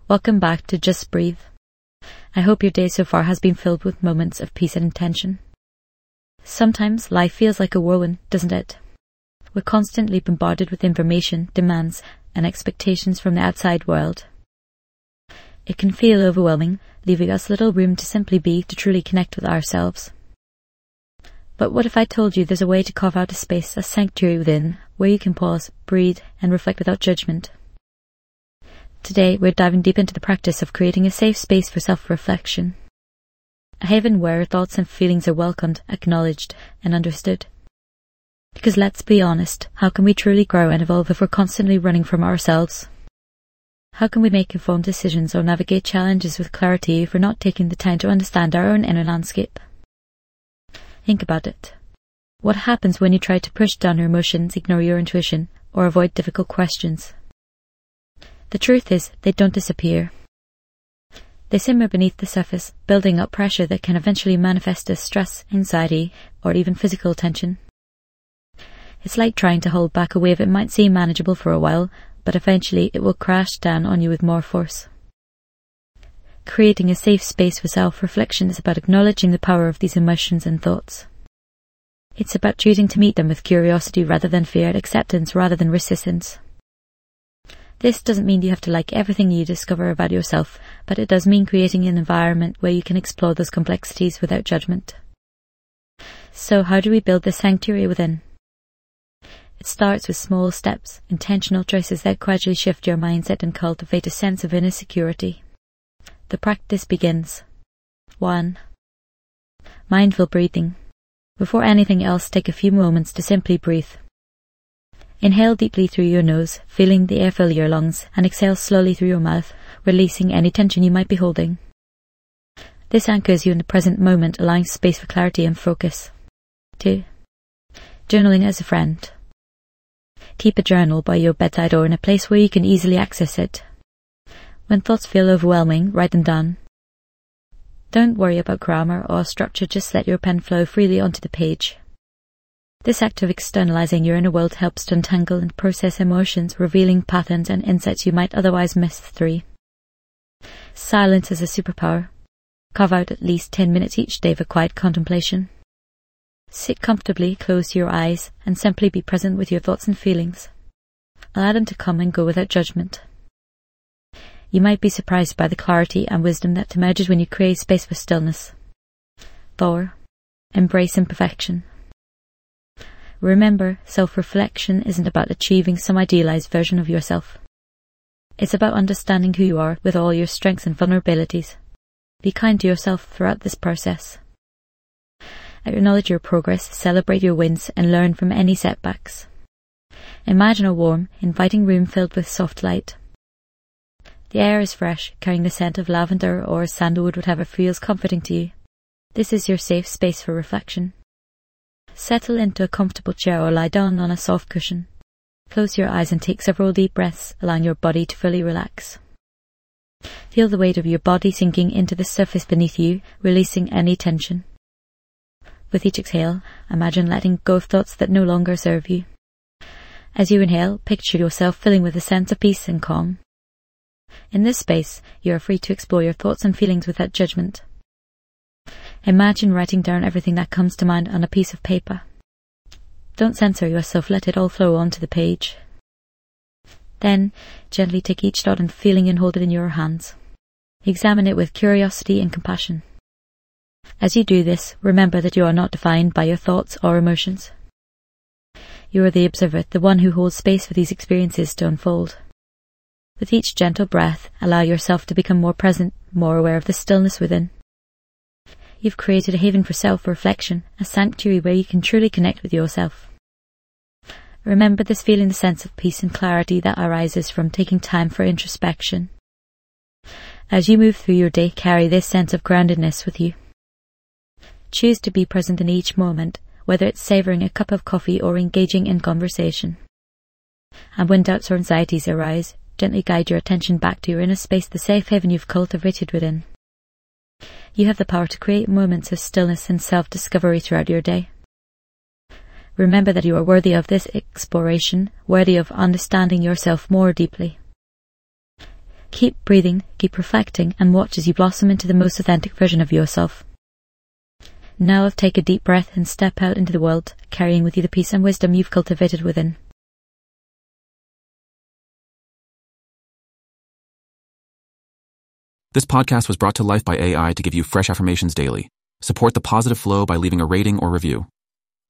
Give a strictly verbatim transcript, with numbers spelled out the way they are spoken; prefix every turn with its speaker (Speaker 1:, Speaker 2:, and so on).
Speaker 1: Welcome back to Just Breathe. I hope your day so far has been filled with moments of peace and intention. Sometimes life feels like a whirlwind, doesn't it? We're constantly bombarded with information, demands, and expectations from the outside world. It can feel overwhelming, leaving us little room to simply be, to truly connect with ourselves. But what if I told you there's a way to carve out a space, a sanctuary within, where you can pause, breathe, and reflect without judgment? Today, we're diving deep into the practice of creating a safe space for self-reflection. A haven where thoughts and feelings are welcomed, acknowledged, and understood. Because let's be honest, how can we truly grow and evolve if we're constantly running from ourselves? How can we make informed decisions or navigate challenges with clarity if we're not taking the time to understand our own inner landscape? Think about it. What happens when you try to push down your emotions, ignore your intuition, or avoid difficult questions? The truth is, they don't disappear. They simmer beneath the surface, building up pressure that can eventually manifest as stress, anxiety, or even physical tension. It's like trying to hold back a wave. It might seem manageable for a while, but eventually it will crash down on you with more force. Creating a safe space for self-reflection is about acknowledging the power of these emotions and thoughts. It's about choosing to meet them with curiosity rather than fear, acceptance rather than resistance. This doesn't mean you have to like everything you discover about yourself, but it does mean creating an environment where you can explore those complexities without judgment. So how do we build this sanctuary within? It starts with small steps, intentional choices that gradually shift your mindset and cultivate a sense of inner security. The practice begins. one. Mindful breathing. Before anything else, take a few moments to simply breathe. Inhale deeply through your nose, feeling the air fill your lungs, and exhale slowly through your mouth, releasing any tension you might be holding. This anchors you in the present moment, allowing space for clarity and focus. two. Journaling as a friend. Keep a journal by your bedside or in a place where you can easily access it. When thoughts feel overwhelming, write them down. Don't worry about grammar or structure, just let your pen flow freely onto the page. This act of externalizing your inner world helps to untangle and process emotions, revealing patterns and insights you might otherwise miss. three. Silence is a superpower. Carve out at least ten minutes each day for quiet contemplation. Sit comfortably, close your eyes, and simply be present with your thoughts and feelings. Allow them to come and go without judgment. You might be surprised by the clarity and wisdom that emerges when you create space for stillness. four. Embrace imperfection. Remember, self-reflection isn't about achieving some idealized version of yourself. It's about understanding who you are with all your strengths and vulnerabilities. Be kind to yourself throughout this process. Acknowledge your progress, celebrate your wins, and learn from any setbacks. Imagine a warm, inviting room filled with soft light. The air is fresh, carrying the scent of lavender or sandalwood, whatever feels comforting to you. This is your safe space for reflection. Settle into a comfortable chair or lie down on a soft cushion. Close your eyes and take several deep breaths, allowing your body to fully relax. Feel the weight of your body sinking into the surface beneath you, releasing any tension. With each exhale, imagine letting go of thoughts that no longer serve you. As you inhale, picture yourself filling with a sense of peace and calm. In this space, you are free to explore your thoughts and feelings without judgment. Imagine writing down everything that comes to mind on a piece of paper. Don't censor yourself, let it all flow onto the page. Then, gently take each thought and feeling and hold it in your hands. Examine it with curiosity and compassion. As you do this, remember that you are not defined by your thoughts or emotions. You are the observer, the one who holds space for these experiences to unfold. With each gentle breath, allow yourself to become more present, more aware of the stillness within. You've created a haven for self-reflection, a sanctuary where you can truly connect with yourself. Remember this feeling, the sense of peace and clarity that arises from taking time for introspection. As you move through your day, carry this sense of groundedness with you. Choose to be present in each moment, whether it's savouring a cup of coffee or engaging in conversation. And when doubts or anxieties arise, gently guide your attention back to your inner space, the safe haven you've cultivated within. You have the power to create moments of stillness and self-discovery throughout your day. Remember that you are worthy of this exploration, worthy of understanding yourself more deeply. Keep breathing, keep reflecting, and watch as you blossom into the most authentic version of yourself. Now take a deep breath and step out into the world, carrying with you the peace and wisdom you've cultivated within.
Speaker 2: This podcast was brought to life by A I to give you fresh affirmations daily. Support the positive flow by leaving a rating or review.